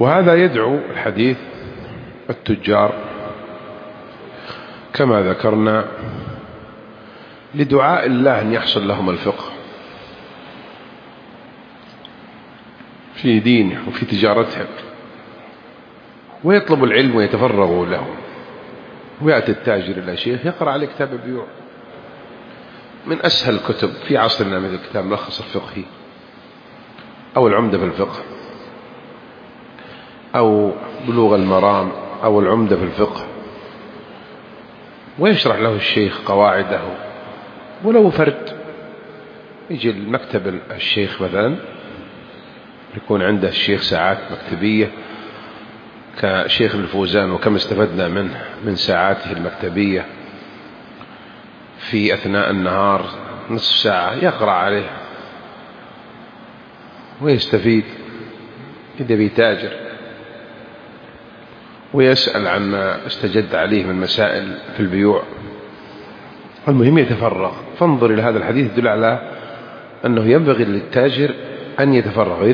وهذا يدعو الحديث التجار كما ذكرنا لدعاء الله أن يحصل لهم الفقه في دينه وفي تجارتهم، ويطلب العلم ويتفرغوا له. ويأتي التاجر إلى شيخ يقرأ عليه كتاب البيوع من أسهل الكتب في عصرنا، مثل كتاب ملخص الفقهي أو العمدة في الفقه أو بلوغ المرام أو العمدة في الفقه، ويشرح له الشيخ قواعده. ولو فرد يجي المكتب الشيخ مثلا، يكون عنده الشيخ ساعات مكتبية كشيخ الفوزان، وكم استفدنا منه من ساعاته المكتبية في أثناء النهار، نصف ساعة يقرأ عليه ويستفيد إذا بيتاجر، ويسأل عما استجد عليه من مسائل في البيوع. المهم يتفرغ. فانظر إلى هذا الحديث يدل على أنه ينبغي للتاجر أن يتفرغ.